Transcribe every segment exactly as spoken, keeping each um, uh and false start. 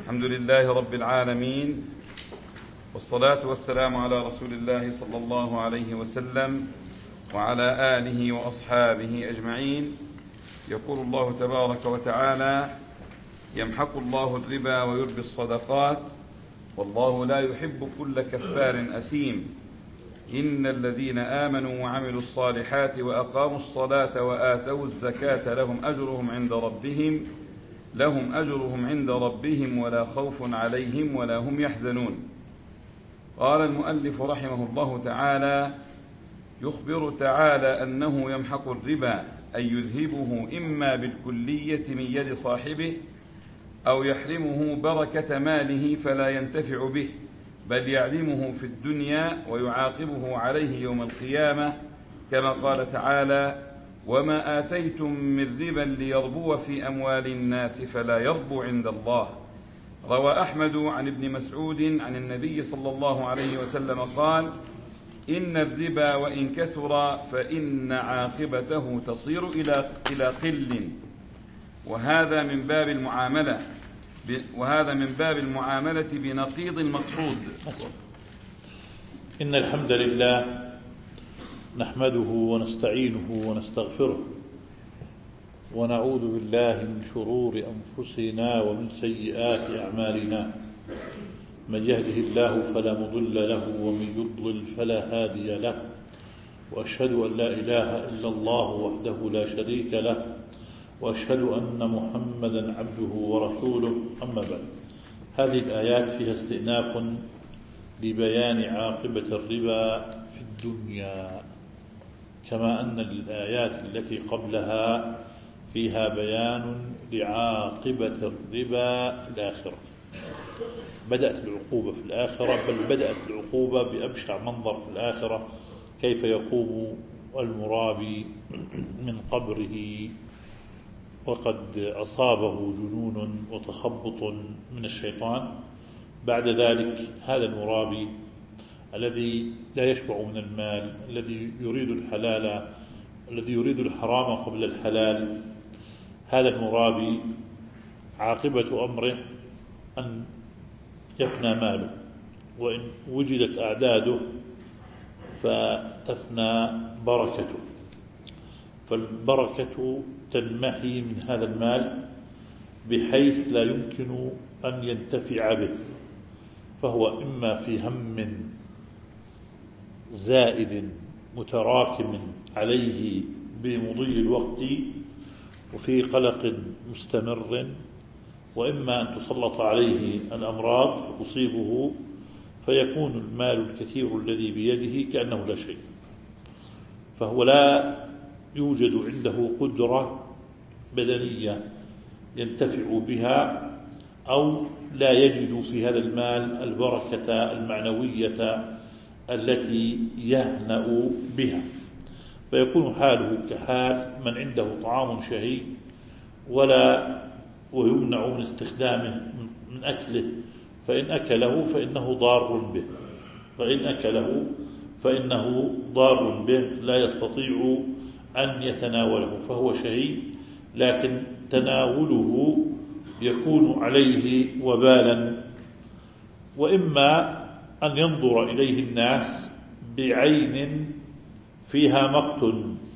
الحمد لله رب العالمين، والصلاة والسلام على رسول الله صلى الله عليه وسلم وعلى آله وأصحابه أجمعين. يقول الله تبارك وتعالى: يمحق الله الربا ويربي الصدقات والله لا يحب كل كفار أثيم. إن الذين آمنوا وعملوا الصالحات وأقاموا الصلاة وآتوا الزكاة لهم أجرهم عند ربهم لهم أجرهم عند ربهم ولا خوف عليهم ولا هم يحزنون. قال المؤلف رحمه الله تعالى: يخبر تعالى أنه يمحق الربا، أي يذهبه إما بالكلية من يد صاحبه أو يحرمه بركة ماله فلا ينتفع به، بل يعدمه في الدنيا ويعاقبه عليه يوم القيامة، كما قال تعالى: وما آتيتم من ربا ليربو في أموال الناس فلا يربو عند الله. روى أحمد عن ابن مسعود عن النبي صلى الله عليه وسلم قال: إن الربا وإن كثر فإن عاقبته تصير إلى إلى قل. وهذا من باب المعاملة وهذا من باب المعاملة بنقيض المقصود. إن الحمد لله نحمده ونستعينه ونستغفره ونعوذ بالله من شرور أنفسنا ومن سيئات أعمالنا. من يهده الله فلا مضل له ومن يضلل فلا هادي له، وأشهد أن لا إله إلا الله وحده لا شريك له، وأشهد أن محمدا عبده ورسوله. أما بعد، هذه الآيات فيها استئناف لبيان عاقبة الربا في الدنيا، كما أن الآيات التي قبلها فيها بيان لعاقبة الربا في الآخرة. بدأت العقوبة في الآخرة، بل بدأت العقوبة بأبشع منظر في الآخرة، كيف يقوم المرابي من قبره وقد أصابه جنون وتخبط من الشيطان. بعد ذلك هذا المرابي الذي لا يشبع من المال، الذي يريد الحلال، الذي يريد الحرام قبل الحلال، هذا المرابي عاقبة أمره أن يفنى ماله، وإن وجدت أعداده فتفنى بركته، فالبركة تنمحي من هذا المال بحيث لا يمكن أن ينتفع به، فهو إما في هم زائد متراكم عليه بمضي الوقت وفي قلق مستمر، وإما أن تسلط عليه الأمراض فتصيبه فيكون المال الكثير الذي بيده كأنه لا شيء، فهو لا يوجد عنده قدرة بدنية ينتفع بها، أو لا يجد في هذا المال البركة المعنوية التي يهنأ بها، فيكون حاله كحال من عنده طعام شهي ولا ويمنع من استخدامه من أكله، فإن أكله فإنه ضار به فإن أكله فإنه ضار به لا يستطيع أن يتناوله، فهو شهي لكن تناوله يكون عليه وبالا. وإما أن ينظر إليه الناس بعين فيها مقت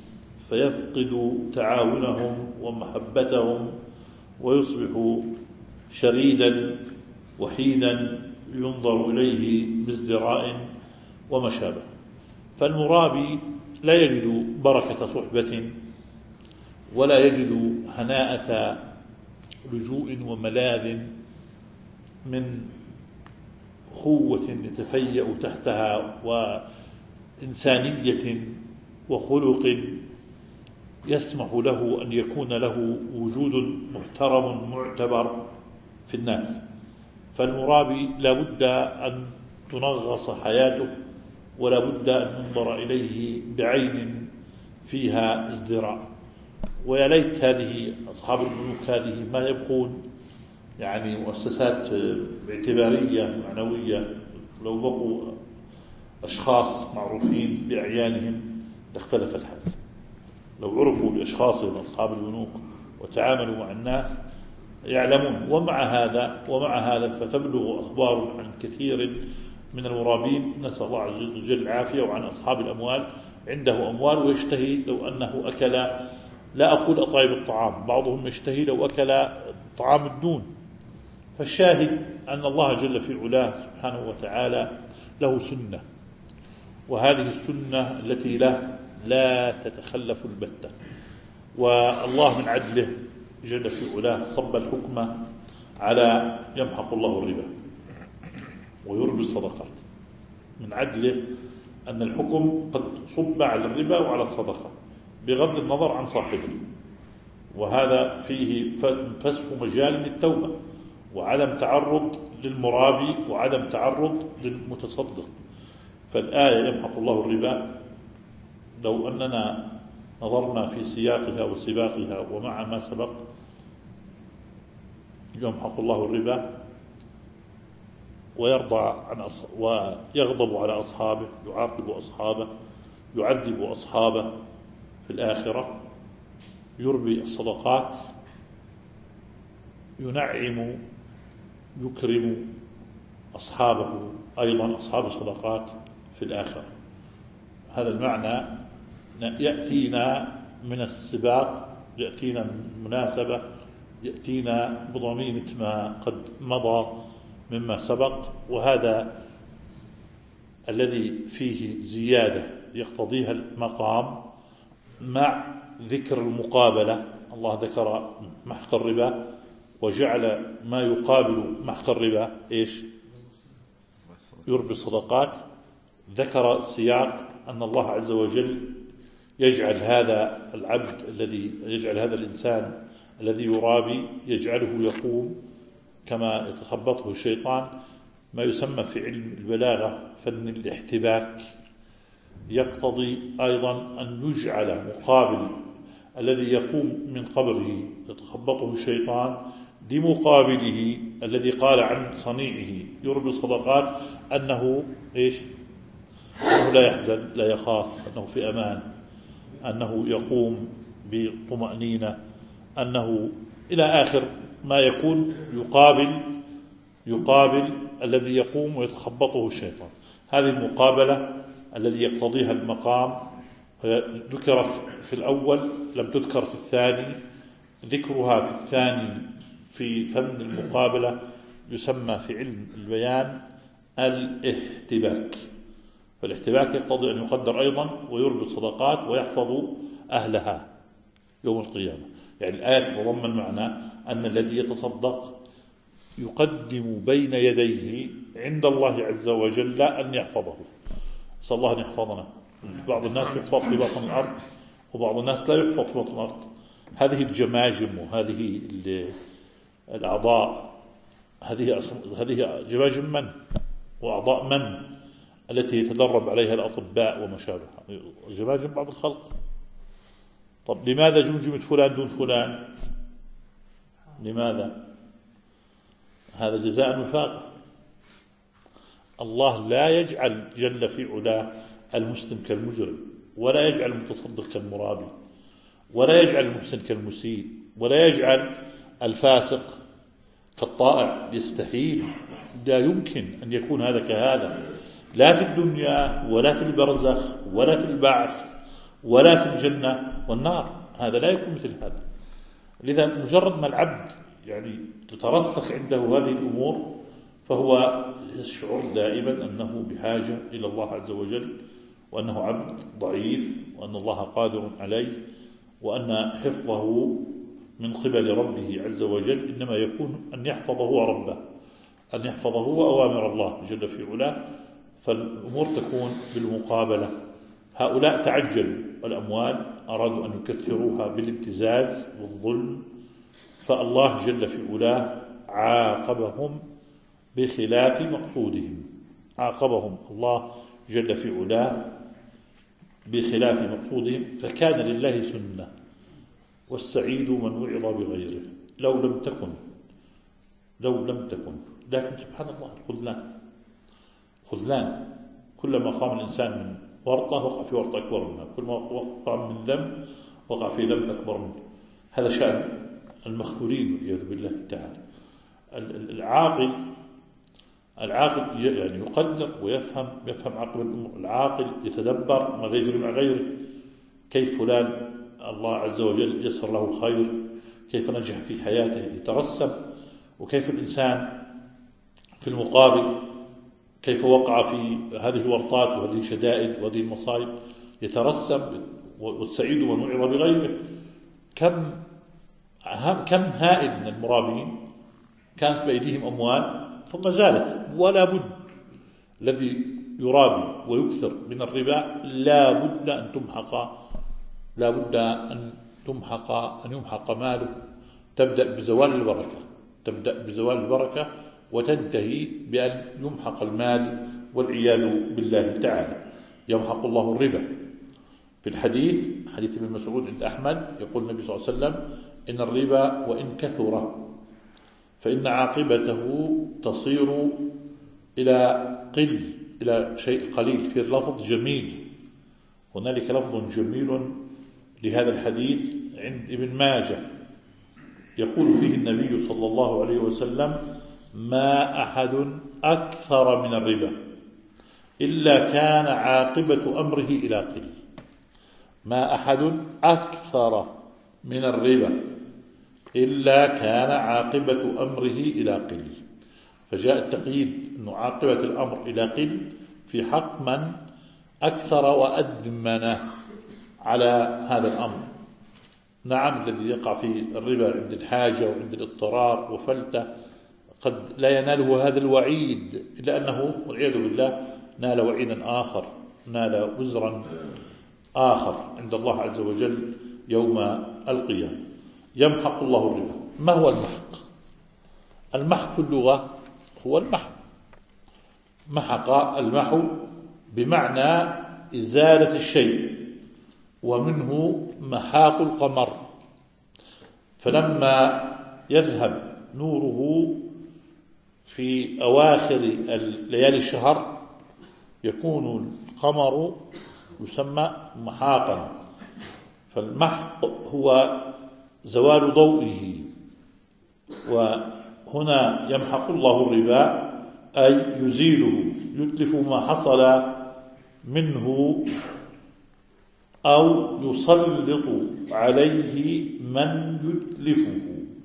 فيفقد تعاونهم ومحبتهم ويصبح شريدا وحيدا ينظر إليه بازدراء وما شابه. فالمرابي لا يجد بركة صحبة ولا يجد هناءة لجوء وملاذ من أخوة يتفيأ تحتها وإنسانية وخلق يسمح له أن يكون له وجود محترم معتبر في الناس. فالمرابي لا بد أن تنغص حياته، ولا بد أن ننظر إليه بعين فيها ازدراء. ويا ليت هذه أصحاب البنوك هذه ما يبقون يعني مؤسسات اعتبارية معنوية، لو بقوا أشخاص معروفين بأعيانهم لاختلف الحال. لو عرفوا بأشخاصهم أصحاب البنوك وتعاملوا مع الناس يعلمون. ومع هذا ومع هذا فتبلغ أخبار عن كثير من المرابين، نسأل الله عز وجل العافية، وعن أصحاب الأموال عنده أموال ويشتهي لو أنه أكل، لا أقول أطيب الطعام، بعضهم يشتهي لو أكل طعام الدون. فالشاهد أن الله جل في علاه سبحانه وتعالى له سنة، وهذه السنة التي له لا تتخلف البتة. والله من عدله جل في علاه صب الحكم على يمحق الله الربا ويربي الصدقات. من عدله أن الحكم قد صب على الربا وعلى الصدقة بغض النظر عن صاحبه، وهذا فيه فسح مجال للتوبة وعدم تعرض للمرابي وعدم تعرض للمتصدق. فالآية يمحق الله الربا لو أننا نظرنا في سياقها وسباقها ومع ما سبق، يمحق الله الربا ويرضى عن أص... ويغضب على أصحابه، يعاقب أصحابه، يعذب أصحابه في الآخرة، يربي الصدقات، ينعم يكرم أصحابه أيضا أصحاب الصدقات في الآخرة. هذا المعنى يأتينا من السباق، يأتينا من مناسبة، يأتينا بضميمة ما قد مضى مما سبق، وهذا الذي فيه زيادة يقتضيها المقام مع ذكر المقابلة. الله ذكر محق الربا وجعل ما يقابل محق الربا إيش؟ يربي الصدقات. ذكر سياق أن الله عز وجل يجعل هذا العبد الذي يجعل هذا الإنسان الذي يرابي يجعله يقوم كما يتخبطه الشيطان، ما يسمى في علم البلاغة فن الاحتباك. يقتضي أيضا أن يجعل مقابل الذي يقوم من قبره يتخبطه الشيطان لمقابله الذي قال عن صنيعه يربي الصدقات أنه إيش؟ أنه لا يحزن، لا يخاف، أنه في أمان، أنه يقوم بطمأنينة، أنه إلى آخر ما يكون يقابل يقابل الذي يقوم ويتخبطه الشيطان. هذه المقابلة الذي يقتضيها المقام ذكرت في الأول، لم تذكر في الثاني. ذكرها في الثاني في فن المقابلة يسمى في علم البيان الاحتباك. فالاحتباك يقتضي أن يقدر أيضا ويربي الصدقات ويحفظ أهلها يوم القيامة. يعني الآية تتضمن معنى أن الذي يتصدق يقدم بين يديه عند الله عز وجل أن يحفظه. صلى الله أن يحفظنا. بعض الناس يحفظ في بطن الأرض وبعض الناس لا يحفظ في بطن الأرض. هذه الجماجم وهذه الأعضاء هذه هذه جماجم من وأعضاء من التي يتدرب عليها الأطباء وما شابه، جماجم بعض الخلق. طب لماذا جمجمة فلان دون فلان؟ لماذا؟ هذا جزاء وفاقة. الله لا يجعل جل في علاه المسلم كالمجرم، ولا يجعل المتصدق كالمرابي، ولا يجعل المحسن كالمسيء، ولا يجعل الفاسق كالطائع. يستحيل، لا يمكن أن يكون هذا كهذا، لا في الدنيا ولا في البرزخ ولا في البعث ولا في الجنة والنار. هذا لا يكون مثل هذا. لذا مجرد ما العبد يعني تترسخ عنده هذه الأمور فهو يشعر دائما أنه بحاجة إلى الله عز وجل، وأنه عبد ضعيف، وأن الله قادر عليه، وأن حفظه من قبل ربه عز وجل إنما يكون أن يحفظه ربه، أن يحفظه وأوامر الله جل في علاه. فالأمور تكون بالمقابلة. هؤلاء تعجلوا الأموال، أرادوا أن يكثروها بالابتزاز والظلم، فالله جل في علاه عاقبهم بخلاف مقصودهم. عاقبهم الله جل في علاه بخلاف مقصودهم. فكان لله سنة، والسعيد من وعظ بغيره. لو لم تكن لو لم تكن لكن سبحان الله الخذلان خذلان. كلما قام الإنسان من ورطة وقع في ورطة أكبر منها، كلما وقع من ذنب وقع في ذنب أكبر منه. هذا شأن المخذولين والعياذ بالله تعالى. العاقل العاقل يعني يقدر ويفهم يفهم عقل الأمور. العاقل يتدبر ماذا يجري مع غيره، كيف فلان الله عز وجل يسر له خير، كيف نجح في حياته، يترسم، وكيف الإنسان في المقابل كيف وقع في هذه الورطات وهذه الشدائد وهذه المصائب، يترسم والسعيد من وعظ بغيره. كم كم هائل من المرابين كانت بأيديهم أموال ثم زالت، ولا بد الذي يرابي ويكثر من الربا لا بد أن تمحق لا بد أن تمحق أن يمحق ماله. تبدأ بزوال البركة تبدأ بزوال البركة وتنتهي بأن يمحق المال والعياذ بالله تعالى. يمحق الله الربا. في الحديث حديث ابن مسعود عند أحمد يقول النبي صلى الله عليه وسلم: إن الربا وإن كثر فإن عاقبته تصير إلى قل إلى شيء قليل. في لفظ جميل، هنالك لفظ جميل لهذا الحديث عند ابن ماجه يقول فيه النبي صلى الله عليه وسلم: ما أحد أكثر من الربا إلا كان عاقبة أمره إلى قل. ما أحد أكثر من الربا إلا كان عاقبة أمره إلى قل. فجاء التقييد أن عاقبة الأمر إلى قل في حق من أكثر وأدمن على هذا الأمر. نعم، الذي يقع في الربا عند الحاجة وعند الاضطرار وفلته قد لا يناله هذا الوعيد، إلا أنه والعياذ بالله نال وعيدا آخر، نال وزرا آخر عند الله عز وجل يوم القيامة. يمحق الله الربا. ما هو المحق؟ المحق في اللغة هو المحو. محق المحو بمعنى إزالة الشيء، ومنه محاق القمر. فلما يذهب نوره في أواخر ليالي الشهر يكون القمر يسمى محاقا. فالمحق هو زوال ضوئه. وهنا يمحق الله الربا أي يزيله، يتلف ما حصل منه أو يسلط عليه من يتلفه.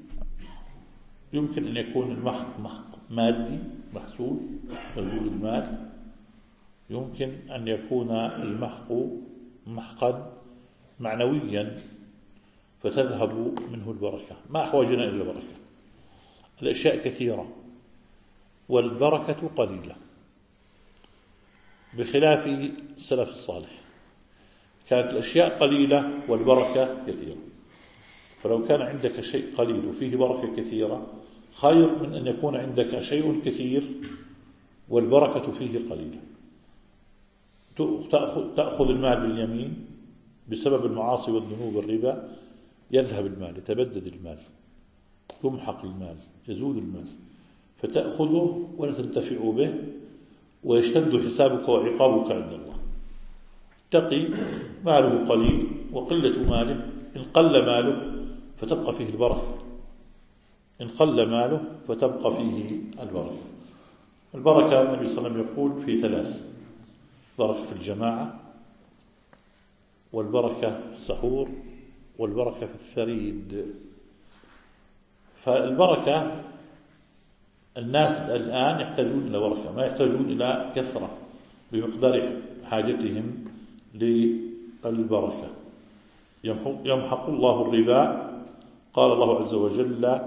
يمكن أن يكون المحق محق مادي محسوس وجود المال، يمكن أن يكون المحق محقا معنويا فتذهب منه البركة. ما أحوجنا إلى البركة؟ الأشياء كثيرة والبركة قليلة، بخلاف السلف الصالح كانت الأشياء قليلة والبركة كثيرة. فلو كان عندك شيء قليل وفيه بركة كثيرة خير من أن يكون عندك شيء كثير والبركة فيه قليلة. تأخذ المال باليمين بسبب المعاصي والذنوب والربا، يذهب المال، يتبدد المال، يمحق المال، يزول المال، فتأخذه ولا تنتفع به ويشتد حسابك وعقابك عند الله. تقي ماله قليل وقلة ماله، إن قل ماله فتبقى فيه البركة، إن قل ماله فتبقى فيه البركة. البركة النبي صلى الله عليه وسلم يقول في ثلاث: بركة في الجماعة، والبركة في السحور، والبركة في الثريد. فالبركة الناس الآن يحتاجون إلى بركة، ما يحتاجون إلى كثرة بمقدار حاجتهم للبركة. يمحق الله الربا. قال الله عز وجل: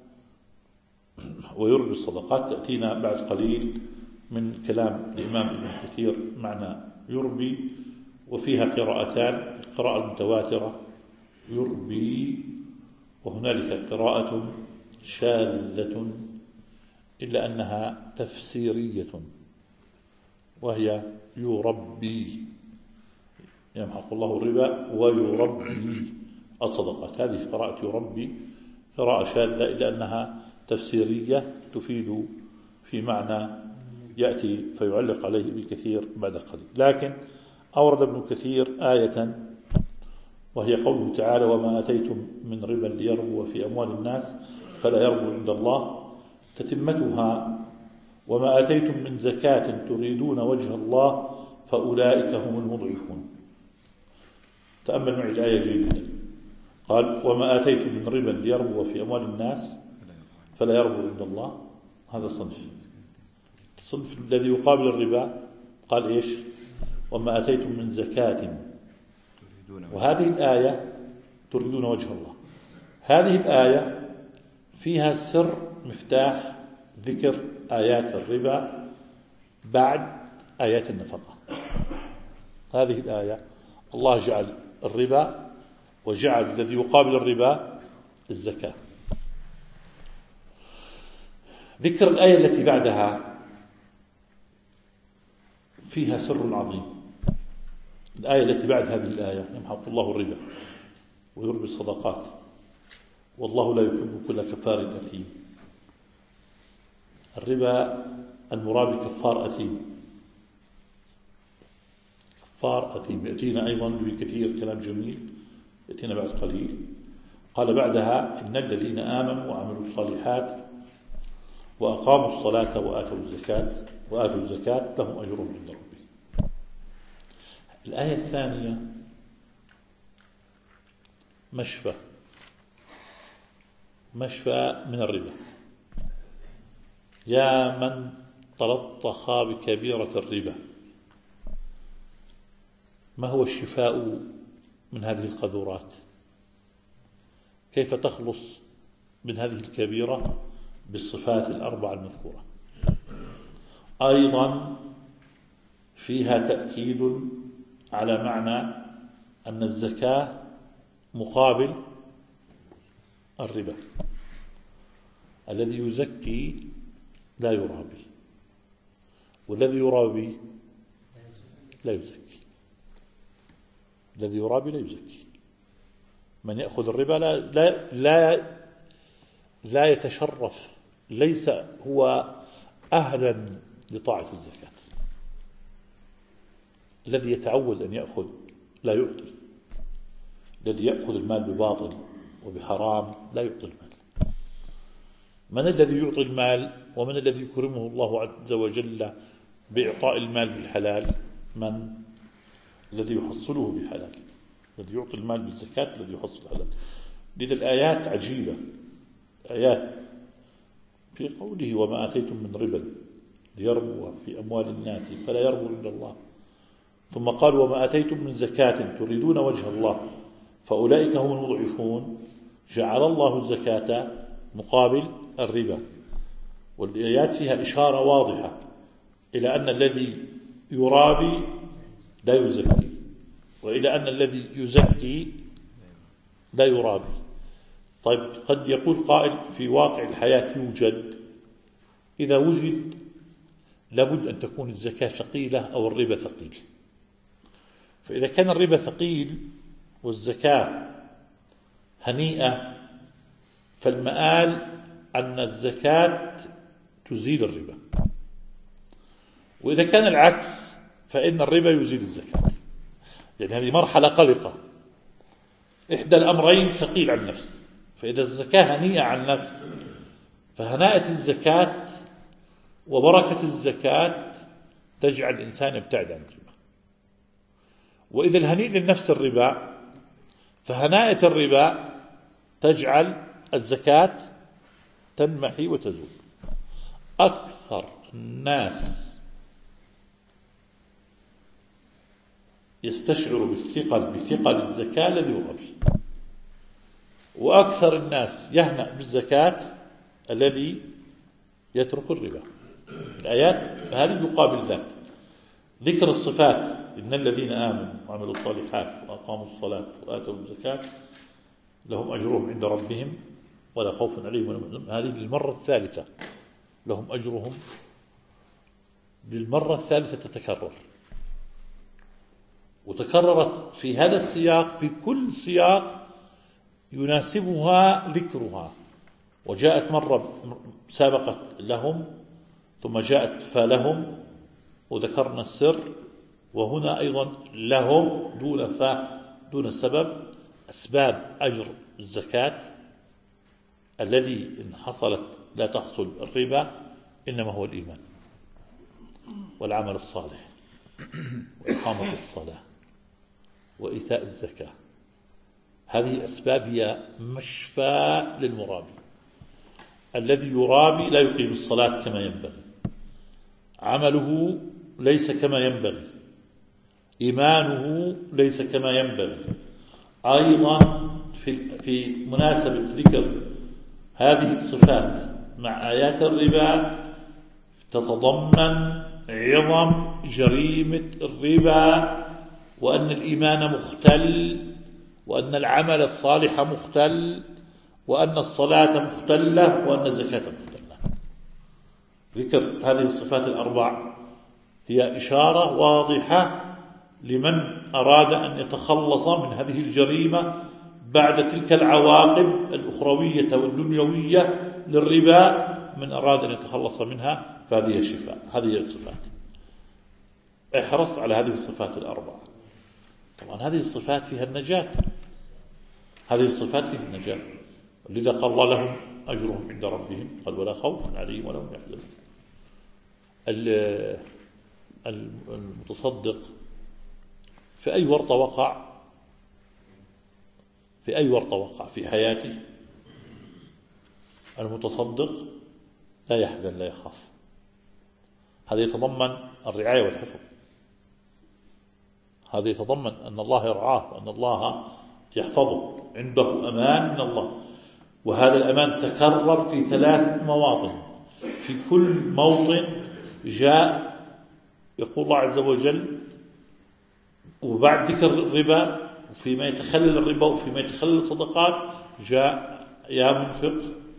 ويربي الصدقات. تأتينا بعد قليل من كلام الإمام ابن كثير معنى يربي، وفيها قراءتان: القراءة المتواترة يربي، وهنالك قراءة شاذة إلا أنها تفسيرية وهي يربي. يمحق الله الربا ويربي الصدقات. هذه قراءة يربي قراءة شاذة إلا أنها تفسيرية تفيد في معنى يأتي فيعلق عليه بالكثير بعد قليل. لكن أورد ابن كثير آية وهي قوله تعالى: وما آتيتم من ربا ليربو في أموال الناس فلا يربو عند الله. تتمتها: وما آتيتم من زكاة تريدون وجه الله فأولئك هم المضعفون. تأمل معي الآية جيدا. قال: وما آتيتم من ربا ليربو في أموال الناس فلا يربو عند الله. هذا صنف. الصنف الذي يقابل الربا قال إيش؟ وما آتيتم من زكاة. وهذه الآية تريدون وجه الله. هذه الآية فيها سر مفتاح ذكر آيات الربا بعد آيات النفقة. هذه الآية الله جعل الربا وجعل الذي يقابل الربا الزكاة. ذكر الآية التي بعدها فيها سر عظيم. الآية التي بعد هذه الآية: يمحق الله الربا ويربي الصدقات والله لا يحب كل كفار أثيم. الربا المراد كفار أثيم، كفار أثيم. يأتينا أيضا بكثير كلام جميل يأتينا بعد قليل. قال بعدها: إن الذين آمنوا وعملوا الصالحات وأقاموا الصلاة وآتوا الزكاة وآتوا الزكاة لهم أجرهم عند ربهم. الآية الثانية مشفى مشفى من الربا. يا من تلطخ بكبيرة الربا، ما هو الشفاء من هذه القذورات؟ كيف تخلص من هذه الكبيرة؟ بالصفات الأربعة المذكورة. أيضا فيها تأكيد على معنى أن الزكاة مقابل الربا. الذي يزكي لا يرابي، والذي يرابي لا يزكي. الذي يرابي لا يزكي. من يأخذ الربا لا, لا, لا, لا يتشرف، ليس هو أهلا لطاعة الزكاة. الذي يتعود أن يأخذ لا يعطي. الذي يأخذ المال بباطل وبحرام لا يعطي المال. من الذي يعطي المال ومن الذي يكرمه الله عز وجل بإعطاء المال بالحلال؟ من الذي يحصله بحلال، الذي يعطي المال بالزكاة، الذي يحصل الحلال. لذا الآيات عجيبة. آيات في قوله: وما آتيتم من ربا ليربو في أموال الناس فلا يربو عند الله. ثم قال: وما آتيتم من زكاة تريدون وجه الله فأولئك هم المضعفون. جعل الله الزكاة مقابل الربا. والآيات فيها إشارة واضحة إلى أن الذي يرابي لا يزكي، وإلى أن الذي يزكي لا يرابي. طيب، قد يقول قائل: في واقع الحياة يوجد، إذا وجد لابد أن تكون الزكاة ثقيلة أو الربا ثقيل. فإذا كان الربا ثقيل والزكاة هنيئة فالمآل أن الزكاة تزيل الربا. وإذا كان العكس فإن الربا يزيل الزكاة. يعني هذه مرحلة قلقة، إحدى الأمرين ثقيل على النفس. فإذا الزكاة هنيئة على النفس فهناءة الزكاة وبركة الزكاة تجعل الإنسان يبتعد عن الربا. وإذا الهنيء للنفس الربا فهناءة الربا تجعل الزكاة تنمحي وتزول. أكثر الناس يستشعر بالثقل بثقل الزكاة الذي يربي، وأكثر الناس يهنأ بالزكاة الذي يترك الربا. الآيات هذه يقابل ذلك. ذكر الصفات: إن الذين آمنوا وعملوا الصالحات وأقاموا الصلاة وآتوا الزكاة لهم أجرهم عند ربهم ولا خوف عليهم ولا هم يحزنون. هذه للمرة الثالثة لهم أجرهم، للمرة الثالثة تتكرر، وتكررت في هذا السياق في كل سياق يناسبها ذكرها. وجاءت مرة سابقت لهم، ثم جاءت فلهم وذكرنا السر، وهنا أيضا لهم دون فا دون السبب. أسباب أجر الزكاة الذي إن حصلت لا تحصل الربا إنما هو الإيمان والعمل الصالح وإقامة الصلاة وإيتاء الزكاة. هذه أسباب هي مشفى للمرابي. الذي يرابي لا يقيم الصلاة كما ينبغي، عمله ليس كما ينبغي، إيمانه ليس كما ينبغي. أيضا في, في مناسبة ذكر هذه الصفات مع آيات الربا تتضمن عظم جريمة الربا، وأن الإيمان مختل، وأن العمل الصالح مختل، وأن الصلاة مختلة، وأن الزكاة مختلة. ذكر هذه الصفات الأربع هي إشارة واضحة لمن أراد أن يتخلص من هذه الجريمة بعد تلك العواقب الأخروية والدنيوية للربا. من أراد أن يتخلص منها فهذه الشفاء. هذه الصفات، احرص على هذه الصفات الأربع. طبعا هذه الصفات فيها النجاة، هذه الصفات فيها النجاة. لذا قال الله لهم أجرهم عند ربهم قال ولا خوف عليهم ولا هم يحزنون. المتصدق في أي ورطة وقع، في أي ورطة وقع في حياته، المتصدق لا يحزن لا يخاف. هذا يتضمن الرعاية والحفظ، هذا يتضمن أن الله يرعاه وأن الله يحفظه، عنده أمان من الله. وهذا الأمان تكرر في ثلاث مواطن. في كل موطن جاء يقول الله عز وجل وبعد ذكر الربا وفيما يتخلل الربا وفيما يتخلل الصدقات جاء يا منفق،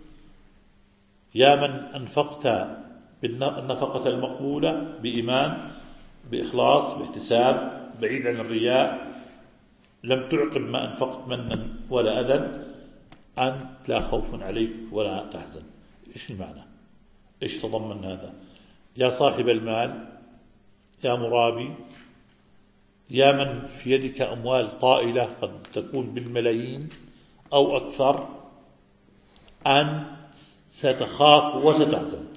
يا من أنفقت بالنفقة المقبولة بإيمان بإخلاص باحتساب بعيد عن الرياء، لم تعقب ما أنفقت منا ولا أذى، أنت لا خوف عليك ولا تحزن. إيش المعنى؟ إيش تضمن هذا؟ يا صاحب المال، يا مرابي، يا من في يدك أموال طائلة قد تكون بالملايين أو أكثر، أنت ستخاف وستحزن.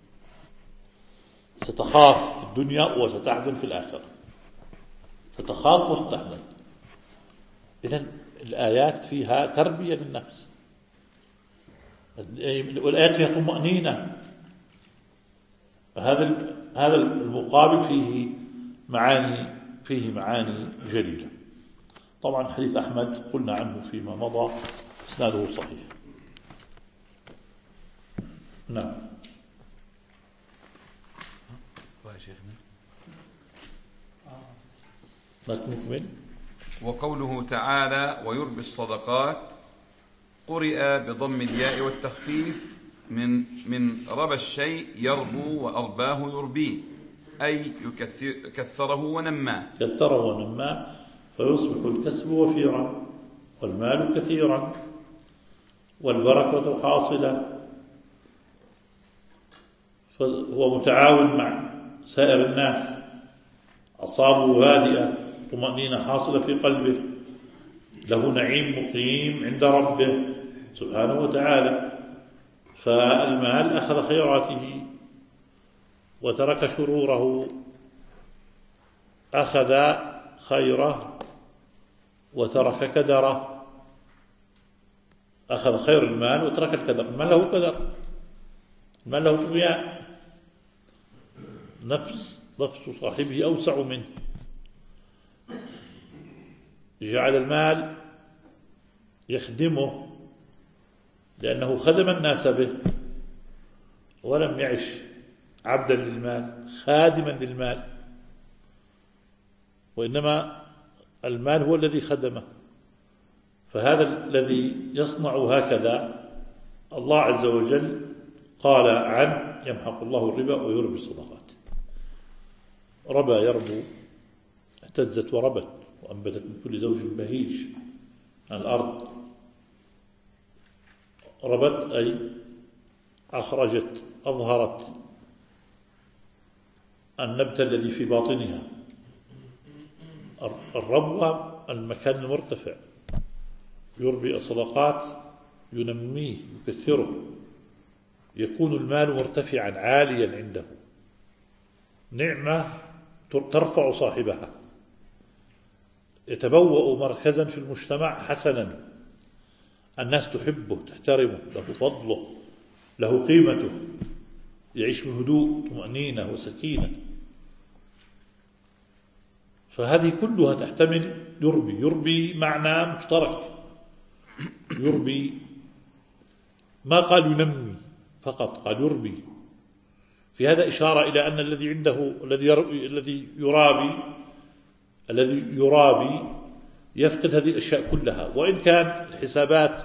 ستخاف في الدنيا وستحزن في الآخرة، ستخاف وستحزن. إذن الآيات فيها تربية للنفس، والآيات فيها طمأنينة. هذا هذا المقابل فيه معاني فيه معاني جليلة. طبعا حديث أحمد قلنا عنه فيما مضى إسناده صحيح. نعم. نكمل. وقوله تعالى ويربي الصدقات قرئ بضم الياء والتخفيف من من ربى الشيء يربو وأرباه يربيه، أي يكثره ونماه. كثره ونماه فيصبح الكسب وفيرا والمال كثيرا والبركة حاصلة، فهو متعاون مع سائر الناس، أصابه هادئة، طمأنينة حاصلة في قلبه، له نعيم مقيم عند ربه سبحانه وتعالى. فالمال أخذ خيراته وترك شروره، أخذ خيره وترك كدره، أخذ خير المال وترك الكدر. المال له كدر، المال له طغيان، نفس نفس صاحبه أوسع منه. جعل المال يخدمه لأنه خدم الناس به، ولم يعش عبدا للمال خادما للمال، وإنما المال هو الذي خدمه. فهذا الذي يصنع هكذا الله عز وجل قال عن يمحق الله الربا ويربي الصدقات. ربى يربو، اهتزت وربت وأنبتت من كل زوج بهيج عن الأرض. ربت أي أخرجت أظهرت النبت الذي في باطنها. الربوة المكان المرتفع، يربي الصدقات ينميه يكثره، يكون المال مرتفعا عاليا عنده، نعمة ترفع صاحبها، يتبوأ مركزا في المجتمع حسنا، الناس تحبه تحترمه، له فضله له قيمته، يعيش بهدوء طمأنينة وسكينة. فهذه كلها تحتمل يربي. يربي معنى مشترك، يربي ما قال ينمي فقط، قال يربي. في هذا إشارة إلى أن الذي عنده الذي الذي يرابي الذي يرابي يفقد هذه الأشياء كلها، وإن كان الحسابات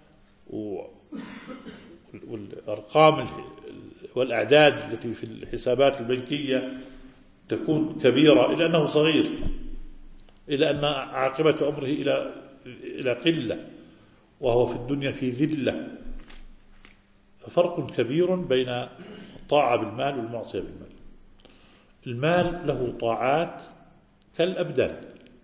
والأرقام والأعداد التي في الحسابات البنكية تكون كبيرة إلا أنه صغير، إلى أن عاقبة أمره إلى إلى قلة، وهو في الدنيا في ذلة. ففرق كبير بين الطاعة بالمال والمعصية بالمال. المال له طاعات كالأبدان،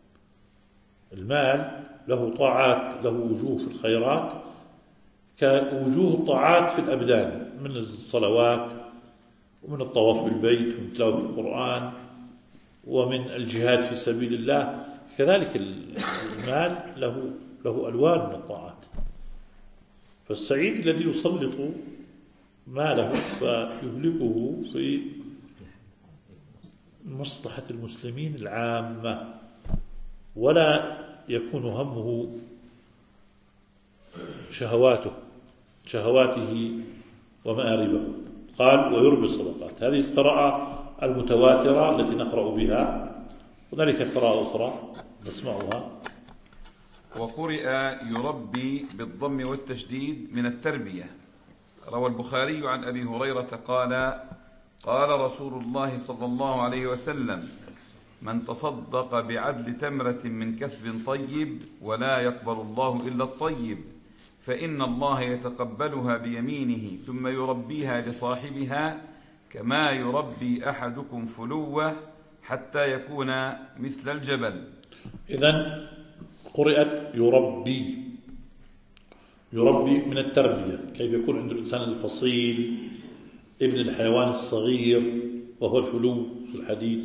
المال له طاعات، له وجوه في الخيرات كوجوه الطاعات في الأبدان، من الصلوات ومن الطواف بالبيت ومن تلاوة القرآن ومن الجهاد في سبيل الله. كذلك المال له له ألوان من الطاعات. فالسعيد الذي يسلط ماله فيهلكه في مصلحة المسلمين العامة، ولا يكون همه شهواته شهواته ومآربه. قال ويربي الصدقات. هذه القراءة المتواترة التي نقرأ بها. هنالك قراءة أخرى نسمعها. وقرئ يربي بالضم والتشديد من التربية. روى البخاري عن أبي هريرة قال قال رسول الله صلى الله عليه وسلم: من تصدق بعدل تمرة من كسب طيب ولا يقبل الله إلا الطيب، فإن الله يتقبلها بيمينه ثم يربيها لصاحبها كما يربي أحدكم فلوه حتى يكون مثل الجبل. إذن قرأت يربي. يربي من التربية، كيف يكون عند الإنسان الفصيل ابن الحيوان الصغير وهو الفلو في الحديث،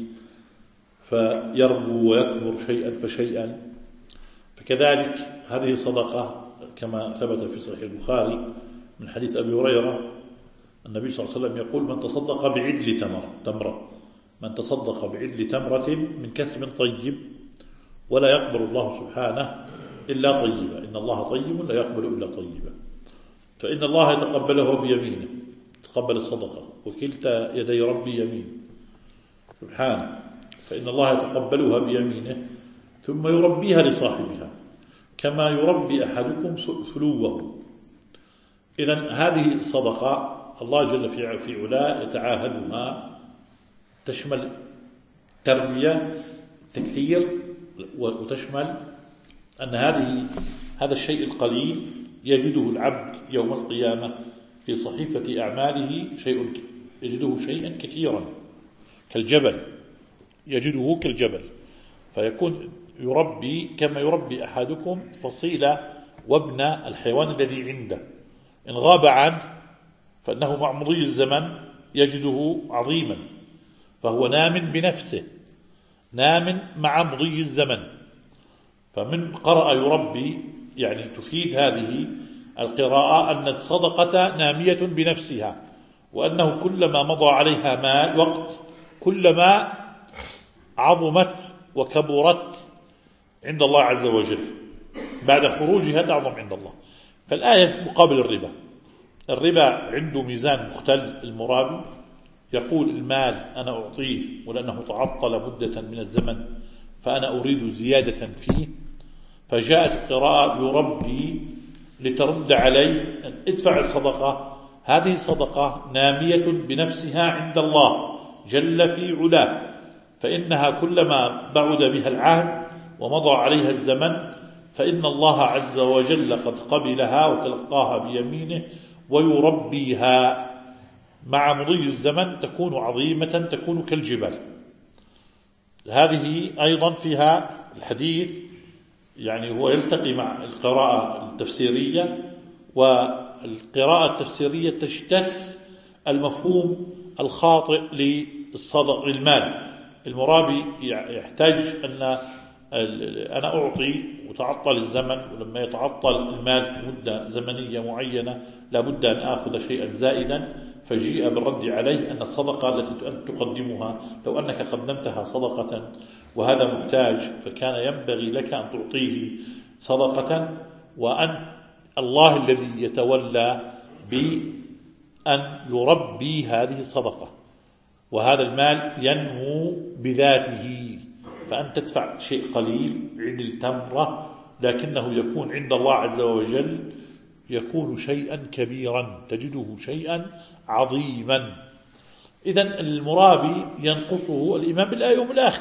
فيربو ويكبر شيئا فشيئا. فكذلك هذه صدقة كما ثبت في صحيح البخاري من حديث أبي هريرة النبي صلى الله عليه وسلم يقول: من تصدق بعدل تمرة تمرة من تصدق بعدل تمرة من كسب طيب ولا يقبل الله سبحانه إلا طيبا، إن الله طيب لا يقبل إلا طيبا، فإن الله يتقبله بيمينه، تقبل الصدقة، وكلتا يدي ربي يمين سبحانه، فإن الله يتقبلها بيمينه ثم يربيها لصاحبها كما يربي أحدكم فلوه. إذن هذه الصدقة الله جل في علاه يتعاهدها، تشمل تربية تكثير، وتشمل أن هذه هذا الشيء القليل يجده العبد يوم القيامة في صحيفة أعماله شيء يجده شيئا كثيرا كالجبل، يجده كالجبل. فيكون يربي كما يربي أحدكم فصيلة وابن الحيوان الذي عنده، إن غاب عنه فإنه مع مضي الزمن يجده عظيما، فهو نام بنفسه، نام مع مضي الزمن. فمن قرأ يربي يعني تفيد هذه القراءة أن الصدقة نامية بنفسها، وأنه كلما مضى عليها مال وقت كلما عظمت وكبرت عند الله عز وجل، بعد خروجها تعظم عند الله. فالآية مقابل الربا. الربا عنده ميزان مختل، المرابي يقول المال أنا أعطيه ولأنه تعطل مدة من الزمن فأنا أريد زيادة فيه، فجاءت القراءة يربي لترد عليه أن ادفع الصدقة، هذه صدقة نامية بنفسها عند الله جل في علاه، فإنها كلما بعد بها العهد ومضى عليها الزمن فإن الله عز وجل قد قبلها وتلقاها بيمينه ويربيها، مع مضي الزمن تكون عظيمة، تكون كالجبال. هذه أيضا فيها الحديث يعني هو يلتقي مع القراءة التفسيرية، والقراءة التفسيرية تجتث المفهوم الخاطئ للصدق للمال. المرابي يحتاج أن أنا أعطي وتعطل الزمن، ولما يتعطل المال في مدة زمنية معينة لابد أن آخذ شيئا زائدا، فجيء بالرد عليه أن الصدقة التي أنت تقدمها لو أنك قدمتها صدقة وهذا محتاج فكان ينبغي لك أن تعطيه صدقة، وأن الله الذي يتولى بأن يربي هذه الصدقة، وهذا المال ينمو بذاته، فأن تدفع شيء قليل عدل تمرة لكنه يكون عند الله عز وجل يكون شيئا كبيرا، تجده شيئا عظيما. إذن المرابي ينقصه الإيمان بالآية يوم الآخر.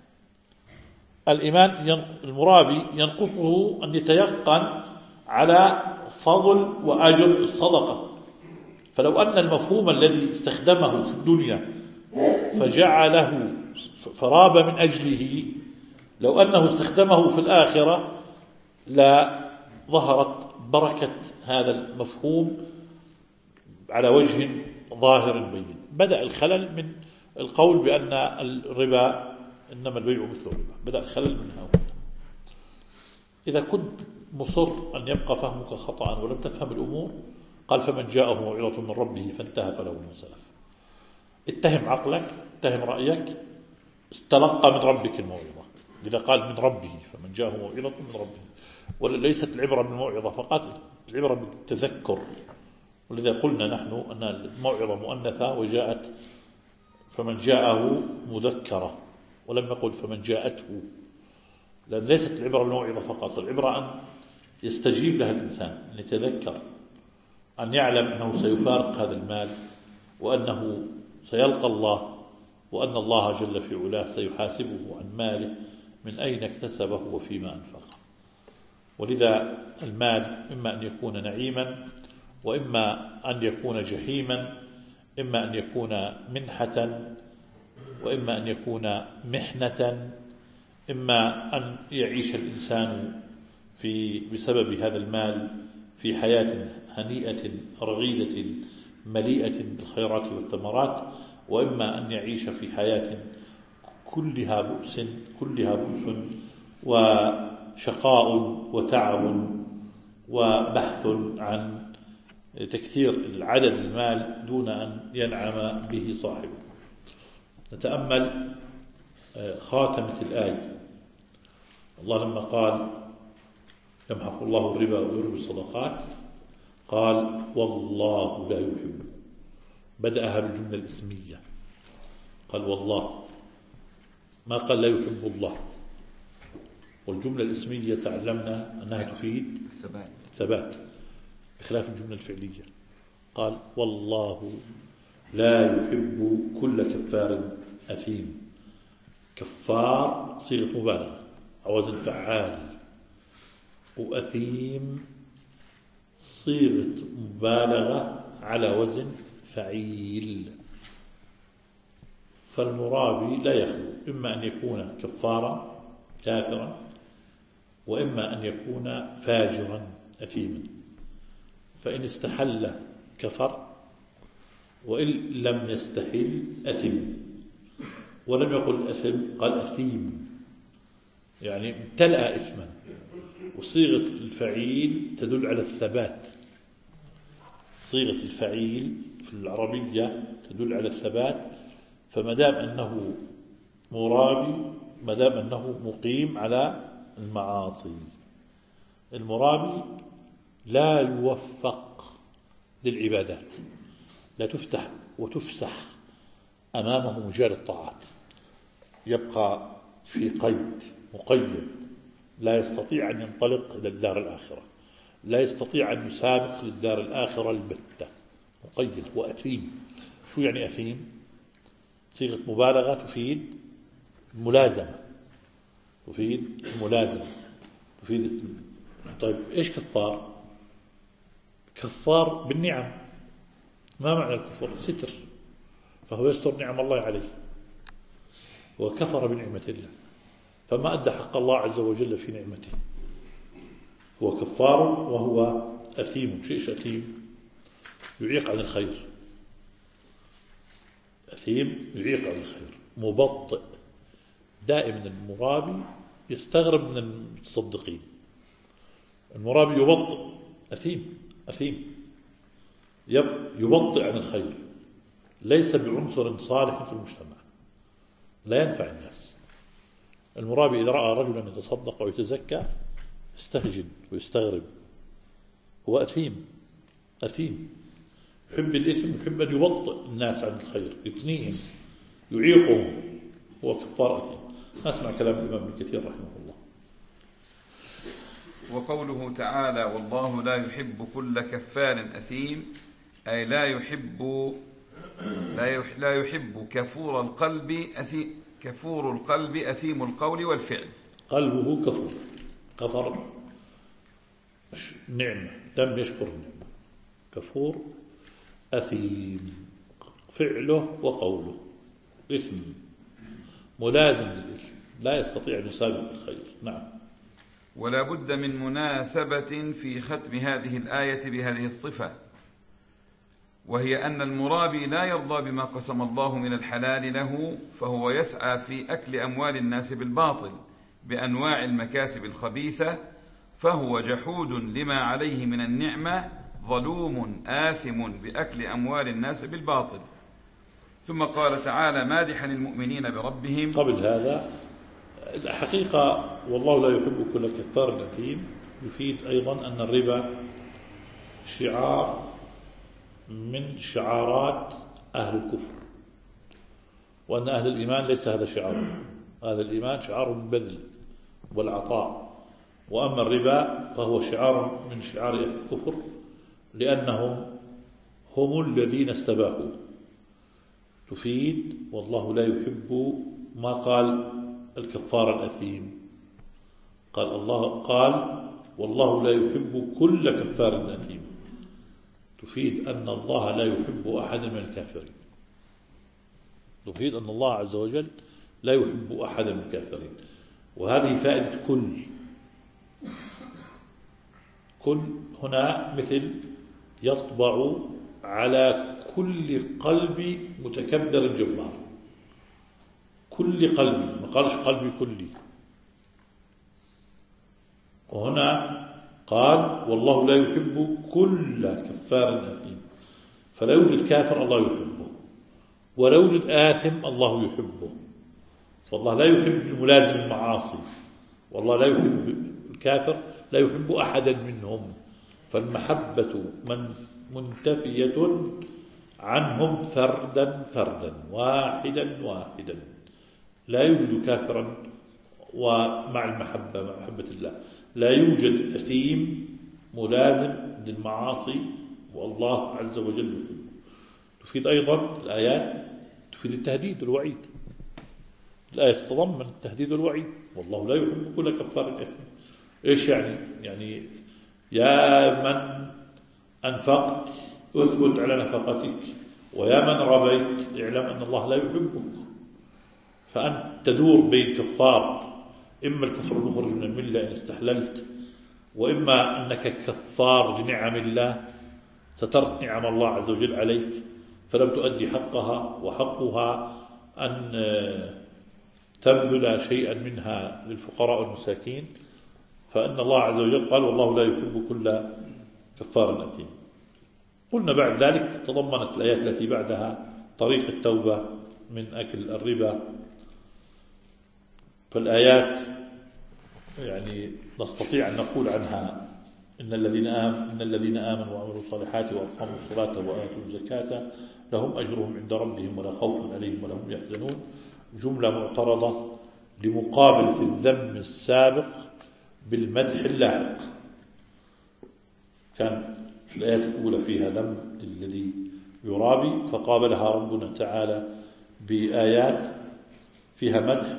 الإيمان المرابي ينقصه أن يتيقن على فضل وأجر الصدقة. فلو أن المفهوم الذي استخدمه في الدنيا فجعله فراب من أجله، لو أنه استخدمه في الآخرة لا ظهرت بركة هذا المفهوم على وجه ظاهر بين. بدأ الخلل من القول بأن الربا إنما البيع مثل الربا، بدأ الخلل من هنا. إذا كنت مصر أن يبقى فهمك خطأ ولم تفهم الأمور، قال فمن جاءه موعظة من ربه فانتهى فله ما سلف. اتهم عقلك، اتهم رأيك، استلقى من ربك الموعظة، لذا قال من ربه فمن جاءه موعظة من ربه، وليست العبرة بالموعظة فقط، العبرة بالتذكر. ولذا قلنا نحن أن الموعظة مؤنثة وجاءت فمن جاءه مذكرة، ولم يقل فمن جاءته، لأن ليست العبرة بالموعظة فقط، العبرة أن يستجيب لها الإنسان، أن يتذكر، أن يعلم أنه سيفارق هذا المال، وأنه سيلقى الله، وأن الله جل في علاه سيحاسبه عن ماله من أين اكتسبه وفيما أنفقه. ولذا المال إما أن يكون نعيما، وإما أن يكون جحيما، إما أن يكون منحة، وإما أن يكون محنة، إما أن يعيش الإنسان في بسبب هذا المال في حياة هنيئة رغيدة مليئة بالخيرات والثمرات، وإما أن يعيش في حياة كلها بؤس كلها بؤس وشقاء وتعب وبحث عن تكثير العدد المال دون أن ينعم به صاحبه. نتأمل خاتمة الآية. الله لما قال يمحق الله الربا ويربي الصدقات قال والله لا يحب، بدأها بالجملة الاسمية، قال والله، ما قال لا يحب الله. والجملة الاسمية تعلمنا أنها تفيد الثبات بخلاف الجملة الفعلية. قال والله لا يحب كل كفار أثيم. كفار صيغة مبالغة أو وزن فعال، وأثيم صيغة مبالغة على وزن فعيل. فالمرابي لا يخلو إما أن يكون كفارا كافرا، وإما أن يكون فاجرا أثيما. فإن استحل كفر، وإن لم يستحل أثم. ولم يقل أثم، قال أثيم، يعني امتلأ إثما. وصيغة الفعيل تدل على الثبات، صيغة الفعيل في العربية تدل على الثبات. فمدام أنه مرابي، مدام أنه مقيم على المعاصي، المرابي لا يوفق للعبادات، لا تفتح وتفسح أمامه مجال الطاعات، يبقى في قيد مقيد، لا يستطيع أن ينطلق إلى الدار الآخرة، لا يستطيع أن يسابق للدار الآخرة البتة، مقيد وأثيم. شو يعني أثيم؟ صيغة مبالغة تفيد الملازمة، تفيد الملازمة تفيد. طيب إيش كفار؟ كفار بالنعم. ما معنى الكفر؟ ستر، فهو يستر نعم الله عليه وكفر بنعمة الله، فما أدى حق الله عز وجل في نعمته. هو كفار وهو أثيم. شيء أثيم يعيق عن الخير، أثيم يعيق عن الخير، مبطئ. دائما المرابي يستغرب من المتصدقين. المرابي يبطئ، أثيم أثيم يبطئ عن الخير، ليس بعنصر صالح في المجتمع، لا ينفع الناس. المرابي إذا رأى رجلا يتصدق ويتزكى يستهجن ويستغرب، هو أثيم أثيم يحب الإثم، يحب أن يبطئ الناس عن الخير، يثنيهم يعيقهم، هو كفار أثيم. نسمع كلام الإمام ابن كثير رحمه الله. وقوله تعالى والله لا يحب كل كفار أثيم، أي لا يحب لا يحب كفور القلب أثيم، كفور القلب أثيم القول والفعل. قلبه كفور، كفر نعمة، لم يشكر النعمة، كفور أثيم، فعله وقوله إثم، ملازم للإثم، لا يستطيع أن يسابق الخير. نعم. ولا بد من مناسبة في ختم هذه الآية بهذه الصفة، وهي أن المرابي لا يرضى بما قسم الله من الحلال له، فهو يسعى في أكل أموال الناس بالباطل بأنواع المكاسب الخبيثة، فهو جحود لما عليه من النعمة، ظلوم آثم بأكل أموال الناس بالباطل. ثم قال تعالى مادحا المؤمنين بربهم. قبل هذا الحقيقة والله لا يحب كل كفار أثيم يفيد أيضا أن الربا شعار من شعارات أهل الكفر، وأن أهل الإيمان ليس هذا شعار. أهل الإيمان شعار البذل والعطاء، وأما الربا فهو شعار من شعار أهل الكفر، لأنهم هم الذين استباحوا. تفيد والله لا يحب ما قال الكفار الأثيم، قال الله قال والله لا يحب كل كفار أثيم، تفيد أن الله لا يحب أحدا من الكافرين، تفيد أن الله عز وجل لا يحب أحدا من الكافرين. وهذه فائدة كل كل هنا مثل يطبع على كل قلب متكبر جبار، كل قلبي، ما قالش قلبي كلي. وهنا قال والله لا يحب كل كفار أثيم، فلا يوجد كافر الله يحبه، ولا يوجد آثم الله يحبه. فالله لا يحب الملازم المعاصي، والله لا يحب الكافر، لا يحب أحدا منهم. فالمحبة من منتفية عنهم فردا فردا، واحدا واحدا، لا يوجد كافرا ومع المحبة، مع محبة الله لا يوجد أثيم ملازم للمعاصي والله عز وجل يحبه. تفيد أيضا الآيات تفيد التهديد والوعيد. الآية تتضمن التهديد والوعيد، والله لا يحب كل كفار أثيم. إيش يعني؟ يعني يا من أنفقت أثبت على نفقتك، ويا من ربيت اعلم أن الله لا يحبك. فأنت تدور بين كفار، إما الكفر المخرج من الملة إن استحللت، وإما أنك كفار لنعم الله، سترت نعم الله عز وجل عليك فلم تؤدي حقها، وحقها أن تبذل شيئا منها للفقراء والمساكين. فإن الله عز وجل قال والله لا يحب كل كفار أثيم. قلنا بعد ذلك تضمنت الآيات التي بعدها طريق التوبة من أكل الربا. فالآيات يعني نستطيع أن نقول عنها إن الذين آمنوا إن الذين آمنوا وعملوا الصالحات وأقاموا الصلاة وآتوا الزكاة لهم أجرهم عند ربهم ولا خوف عليهم ولا هم يحزنون، جملة معترضة لمقابلة الذم السابق بالمدح اللاحق. كان الآيات الأولى فيها ذم للذي يرابي، فقابلها ربنا تعالى بآيات فيها مدح.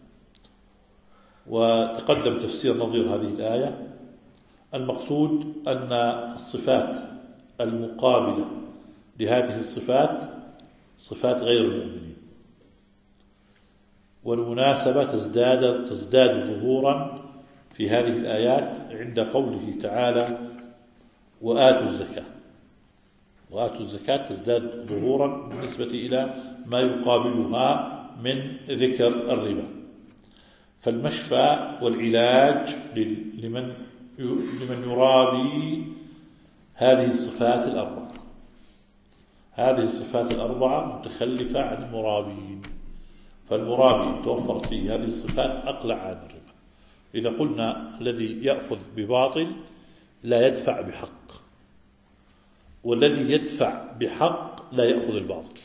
وتقدم تفسير نظير هذه الآية. المقصود أن الصفات المقابلة لهذه الصفات صفات غير المؤمنين، والمناسبة تزداد تزداد ظهورا في هذه الآيات عند قوله تعالى وآتوا الزكاة. وآتوا الزكاة تزداد ظهورا بالنسبة إلى ما يقابلها من ذكر الربا. فالمشفى والعلاج لمن لمن يرابي هذه الصفات الأربعة. هذه الصفات الأربعة متخلفة عن المرابين، فالمرابي توفرت فيه هذه الصفات أقلع عن الربا. إذا قلنا الذي يأخذ بباطل لا يدفع بحق، والذي يدفع بحق لا يأخذ الباطل.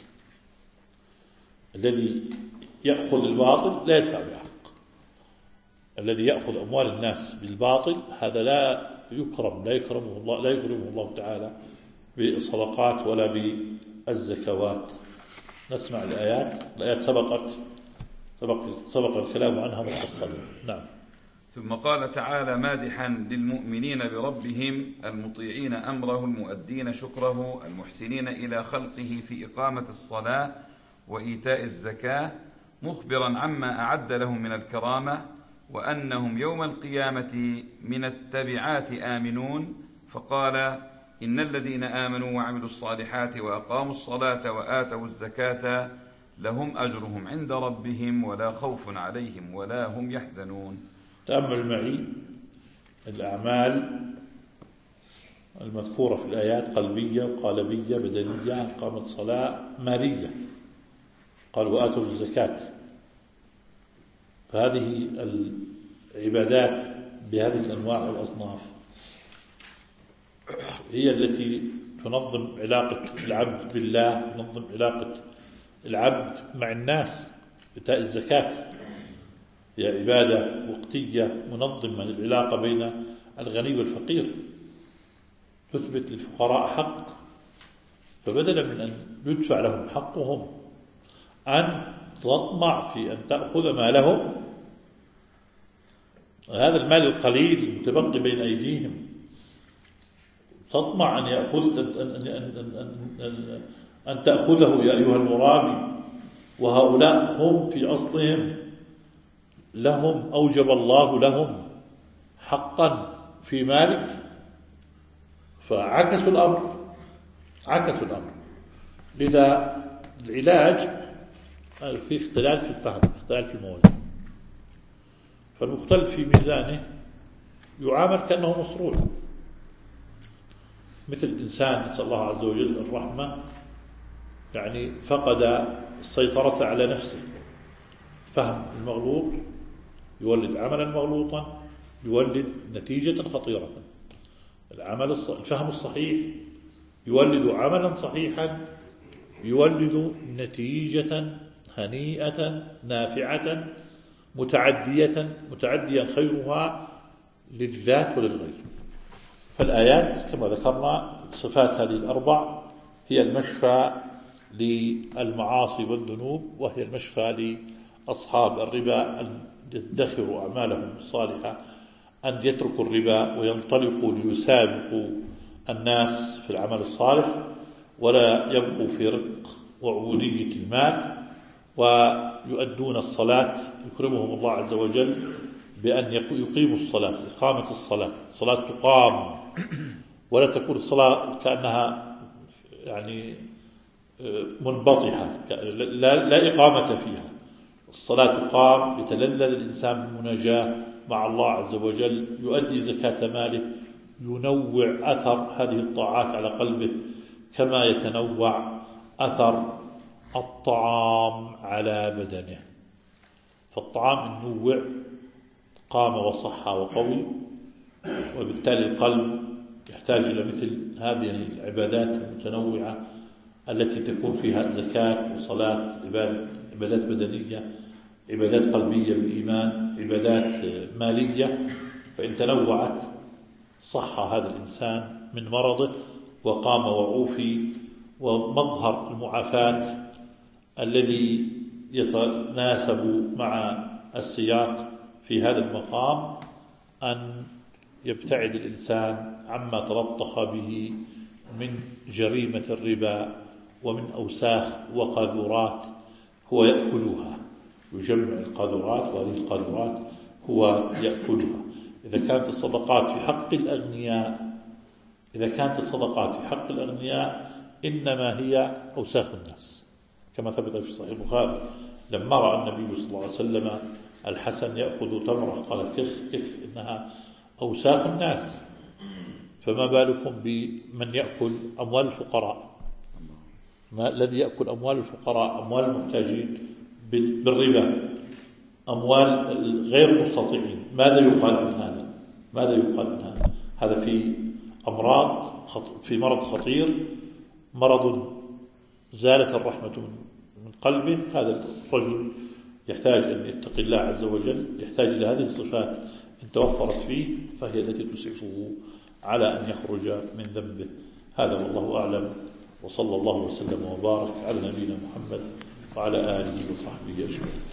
الذي يأخذ الباطل لا يدفع بحق. الذي يأخذ أموال الناس بالباطل هذا لا يكرم لا يكرمه الله لا يكرمه الله تعالى بالصدقات ولا بالزكوات. نسمع الآيات. الآيات سبقت سبق سبق الكلام عنها مفصلا. نعم. ثم قال تعالى مادحا للمؤمنين بربهم المطيعين أمره المؤدين شكره المحسنين إلى خلقه في إقامة الصلاة وإيتاء الزكاة، مخبرا عما أعد لهم من الكرامة وأنهم يوم القيامة من التبعات آمنون. فقال إن الذين آمنوا وعملوا الصالحات وأقاموا الصلاة وآتوا الزكاة لهم أجرهم عند ربهم ولا خوف عليهم ولا هم يحزنون. تأمل معي الأعمال المذكورة في الآيات قلبية وقالبية بدنية، إقامة صلاة، مالية. قال وآتوا الزكاة. فهذه العبادات بهذه الأنواع والأصناف هي التي تنظم علاقة العبد بالله، تنظم علاقة العبد مع الناس. إيتاء الزكاة هي عبادة وقتية منظمة للعلاقة بين الغني والفقير، تثبت للفقراء حق، فبدلا من أن يدفع لهم حقهم أن تطمع في أن تأخذ مالهم، هذا المال القليل المتبقي بين أيديهم، تطمع أن يأخذ أن, أن, أن, أن, أن تأخذه يا أيها المرابي. وهؤلاء هم في أصلهم لهم أوجب الله لهم حقا في مالك، فعكسوا الأمر عكسوا الأمر. لذا العلاج في اختلال في الفهم، اختلال في الموازين. فالمختل في ميزانه يعامل كأنه مصروع، مثل الإنسان نسأل الله عز وجل الرحمة، يعني فقد السيطرة على نفسه. فهم المغلوط يولد عملا مغلوطا، يولد نتيجة خطيرة. العمل الفهم الصحيح يولد عملا صحيحا، يولد نتيجة هنيئة نافعة متعدية متعديا خيرها للذات وللغير. فالآيات كما ذكرنا صفات هذه الأربع هي المشفى للمعاصي والذنوب، وهي المشفى لأصحاب الربا أن يدخروا أعمالهم الصالحة، أن يتركوا الربا وينطلقوا ليسابقوا الناس في العمل الصالح، ولا يبقوا في رق وعبودية المال، ويؤدون الصلاة. يكرمهم الله عز وجل بأن يقيموا الصلاة، إقامة الصلاة. الصلاة تقام ولا تكون الصلاة كأنها يعني منبطحة، لا, لا إقامة فيها. الصلاة تقام، يتلذذ الإنسان بالمناجاة مع الله عز وجل، يؤدي زكاة ماله، ينوع أثر هذه الطاعات على قلبه كما يتنوع أثر الطعام على بدنه. فالطعام النوع قام وصح وقوي، وبالتالي القلب يحتاج إلى مثل هذه العبادات المتنوعة التي تكون فيها زكاة وصلاة، عبادات بدنية، عبادات قلبية بالإيمان، عبادات مالية. فإن تنوعت صح هذا الإنسان من مرضه وقام وعوفي. ومظهر المعافاة الذي يتناسب مع السياق في هذا المقام أن يبتعد الإنسان عما تلطخ به من جريمة الربا ومن أوساخ وقاذورات هو يأكلها، يجمع القاذورات، وهذه القاذورات هو يأكلها. إذا كانت الصدقات في حق الأغنياء إذا كانت الصدقات في حق الأغنياء إنما هي أوساخ الناس، كما ثبت في صحيح البخاري لما رأى النبي صلى الله عليه وسلم الحسن يأخذ تمرة قال كف كف إنها أوساخ الناس، فما بالكم بمن يأكل أموال الفقراء، ما الذي يأكل أموال الفقراء، أموال المحتاجين بالربا، أموال غير المستطيعين. ماذا يقال من هذا؟ ماذا يقال من هذا؟ هذا في أمراض في مرض خطير، مرض زالت الرحمة من قلبه. هذا الرجل يحتاج أن يتقي الله عز وجل، يحتاج إلى هذه الصفات إن توفرت فيه فهي التي تسعفه على أن يخرج من ذنبه. هذا والله أعلم، وصلى الله وسلم وبارك على نبينا محمد وعلى آله وصحبه أجمعين.